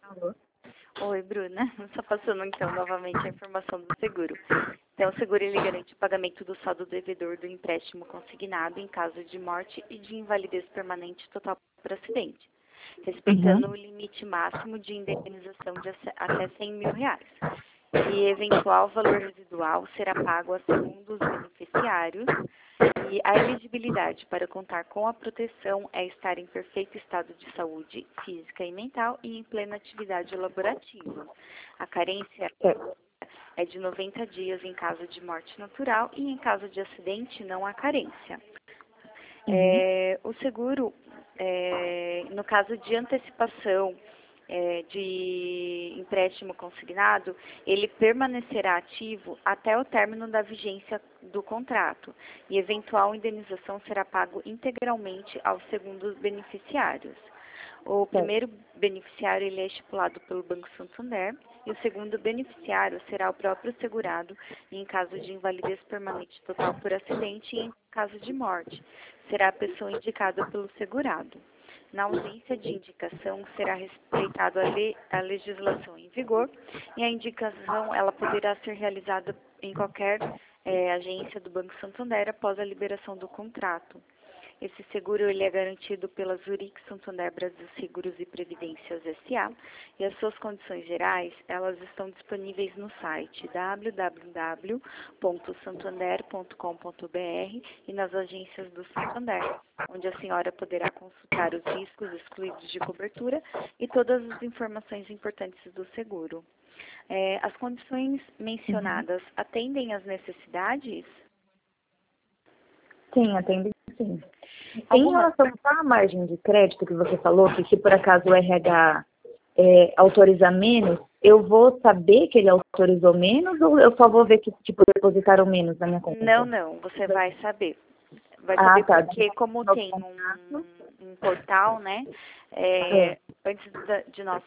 Alô? Oi, Bruna. Só passando então novamente a informação do seguro. Então, o seguro ele garante o pagamento do saldo devedor do empréstimo consignado em caso de morte e de invalidez permanente total por acidente, respeitando o limite máximo de indenização de até R$ 100.000. E eventual valor residual será pago a segundos beneficiários. E a elegibilidade para contar com a proteção é estar em perfeito estado de saúde física e mental e em plena atividade laborativa. A carência é de 90 dias em caso de morte natural e em caso de acidente não há carência. O seguro, no caso de antecipação de empréstimo consignado, ele permanecerá ativo até o término da vigência do contrato e eventual indenização será pago integralmente aos segundos beneficiários. O primeiro beneficiário ele é estipulado pelo Banco Santander e o segundo beneficiário será o próprio segurado em caso de invalidez permanente total por acidente e em caso de morte. Será a pessoa indicada pelo segurado. Na ausência de indicação, será respeitada a legislação em vigor e a indicação ela poderá ser realizada em qualquer agência do Banco Santander após a liberação do contrato. Esse seguro ele é garantido pela Zurich Santander Brasil Seguros e Previdências S.A. e as suas condições gerais elas estão disponíveis no site www.santander.com.br e nas agências do Santander, onde a senhora poderá consultar os riscos excluídos de cobertura e todas as informações importantes do seguro. As condições mencionadas atendem às necessidades? Sim, atende sim. Em relação à margem de crédito que você falou, que se por acaso o RH autorizar menos, eu vou saber que ele autorizou menos ou eu só vou ver que tipo depositaram menos na minha conta? Não, você vai saber. Vai saber porque como No tem um portal, né? Antes de nós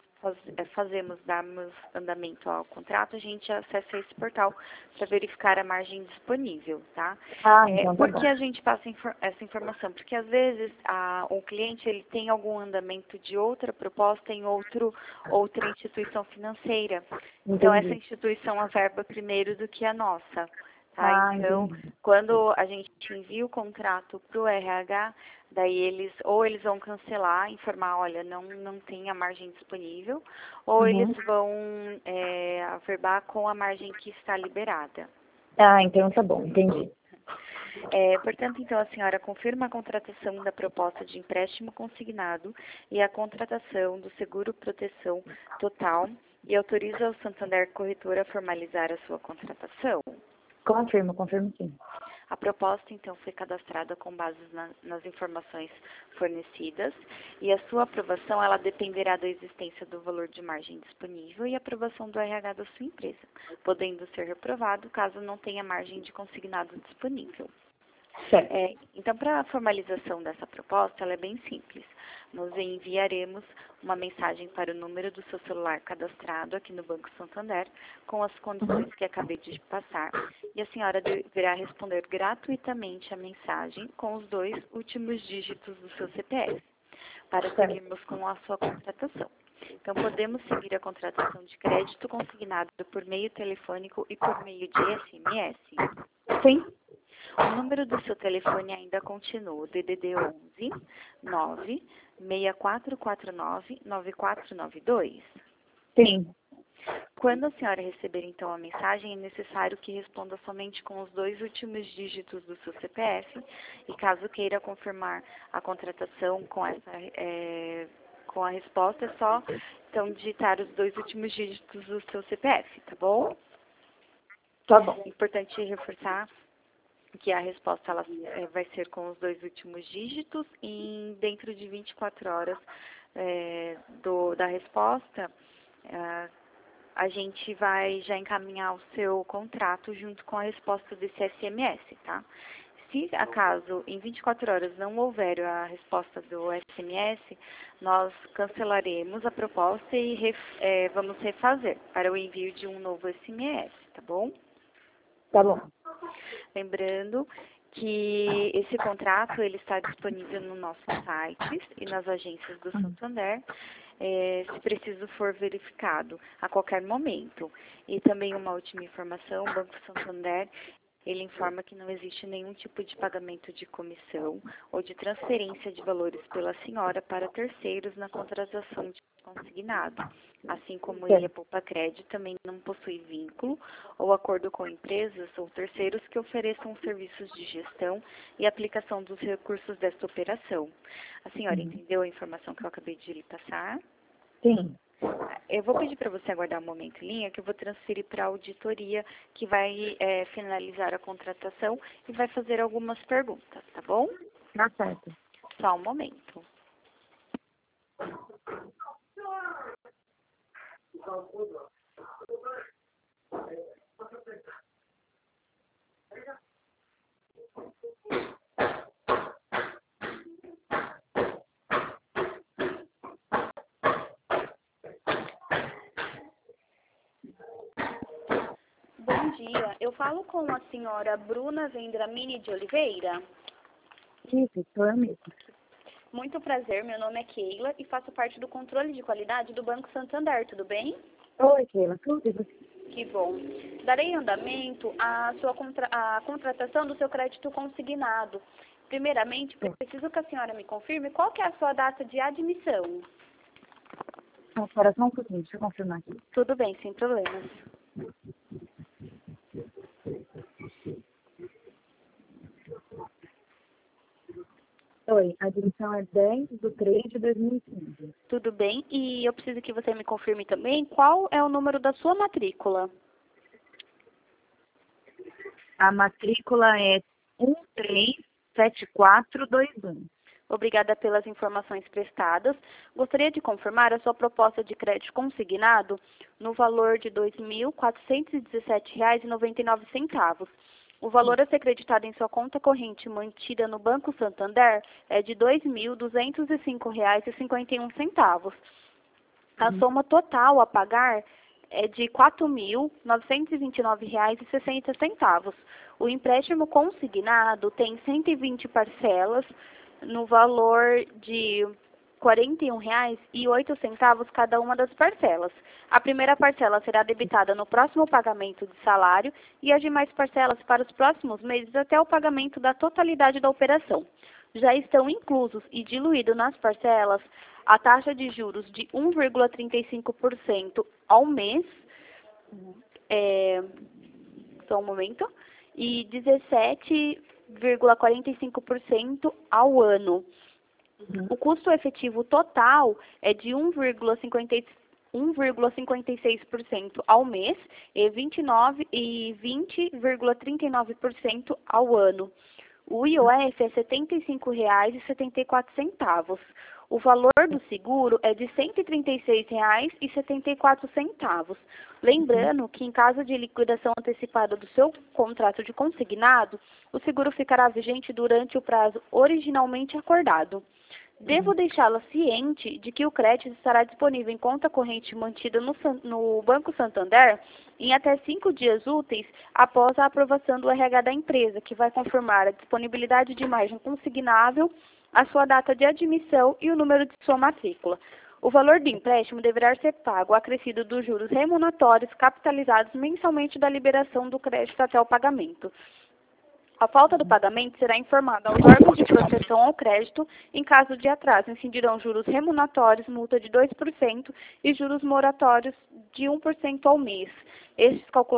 darmos andamento ao contrato, a gente acessa esse portal para verificar a margem disponível, tá? Então por que a gente passa essa informação? Porque às vezes o cliente ele tem algum andamento de outra proposta em outra instituição financeira. Então essa instituição averba primeiro do que a nossa. Tá? Então, quando a gente envia o contrato para o RH, daí eles vão cancelar, informar, olha, não tem a margem disponível, ou eles vão averbar com a margem que está liberada. Então tá bom, entendi. Portanto, então, a senhora confirma a contratação da proposta de empréstimo consignado e a contratação do seguro proteção total e autoriza o Santander Corretora a formalizar a sua contratação? Confirmo sim. A proposta, então, foi cadastrada com base nas informações fornecidas e a sua aprovação, ela dependerá da existência do valor de margem disponível e aprovação do RH da sua empresa, podendo ser reprovado caso não tenha margem de consignado disponível. Então, para a formalização dessa proposta, ela é bem simples. Nós enviaremos uma mensagem para o número do seu celular cadastrado aqui no Banco Santander, com as condições que acabei de passar, e a senhora deverá responder gratuitamente a mensagem com os 2 últimos dígitos do seu CPF, para seguirmos com a sua contratação. Então, podemos seguir a contratação de crédito consignado por meio telefônico e por meio de SMS? Sim. O número do seu telefone ainda continua, DDD 11 9 6449 9492? Sim. Quando a senhora receber, então, a mensagem, é necessário que responda somente com os 2 últimos dígitos do seu CPF e caso queira confirmar a contratação com a resposta, é só, então, digitar os 2 últimos dígitos do seu CPF, tá bom? Tá bom. Importante reforçar que a resposta ela vai ser com os 2 últimos dígitos e dentro de 24 horas da resposta, a gente vai já encaminhar o seu contrato junto com a resposta desse SMS, tá? Se acaso em 24 horas não houver a resposta do SMS, nós cancelaremos a proposta e vamos refazer para o envio de um novo SMS, tá bom? Tá bom. Lembrando que esse contrato ele está disponível no nosso site e nas agências do Santander. se preciso for verificado a qualquer momento. E também uma última informação, o Banco Santander, ele informa que não existe nenhum tipo de pagamento de comissão ou de transferência de valores pela senhora para terceiros na contratação de consignado. Assim como ele, a Poupa-Cred, também não possui vínculo ou acordo com empresas ou terceiros que ofereçam serviços de gestão e aplicação dos recursos desta operação. A senhora entendeu a informação que eu acabei de lhe passar? Sim. Eu vou pedir para você aguardar um momento em linha, que eu vou transferir para a auditoria, que vai finalizar a contratação e vai fazer algumas perguntas, tá bom? Tá certo. Só um momento. Bom dia, eu falo com a senhora Bruna Vendramini de Oliveira. Isso, sou eu mesmo. Muito prazer, meu nome é Keila e faço parte do controle de qualidade do Banco Santander, tudo bem? Oi, Keila, tudo e você? Que bom. Darei andamento à à contratação do seu crédito consignado. Primeiramente, preciso que a senhora me confirme qual que é a sua data de admissão. Espera só um pouquinho, deixa eu confirmar aqui. Tudo bem, sem problemas. Oi, a admissão é 10/3/2015. Tudo bem, e eu preciso que você me confirme também qual é o número da sua matrícula. A matrícula é 137421. Obrigada pelas informações prestadas. Gostaria de confirmar a sua proposta de crédito consignado no valor de R$ 2.417,99. O valor a ser creditado em sua conta corrente mantida no Banco Santander é de R$ 2.205,51. A soma total a pagar é de R$ 4.929,60. O empréstimo consignado tem 120 parcelas no valor de R$ 41,08 cada uma das parcelas. A primeira parcela será debitada no próximo pagamento de salário e as demais parcelas para os próximos meses até o pagamento da totalidade da operação. Já estão inclusos e diluídos nas parcelas a taxa de juros de 1,35% ao mês, só um momento, e 17,45% ao ano. O custo efetivo total é de 1,56% ao mês e 20,39% ao ano. O IOF é R$ 75,74. O valor do seguro é de R$ 136,74. Lembrando que, em caso de liquidação antecipada do seu contrato de consignado, o seguro ficará vigente durante o prazo originalmente acordado. Devo deixá-la ciente de que o crédito estará disponível em conta corrente mantida no Banco Santander em até 5 dias úteis após a aprovação do RH da empresa, que vai confirmar a disponibilidade de margem consignável, a sua data de admissão e o número de sua matrícula. O valor do empréstimo deverá ser pago acrescido dos juros remuneratórios capitalizados mensalmente da liberação do crédito até o pagamento. A falta do pagamento será informada aos órgãos de proteção ao crédito. Em caso de atraso, incidirão juros remuneratórios, multa de 2% e juros moratórios de 1% ao mês. Estes calculados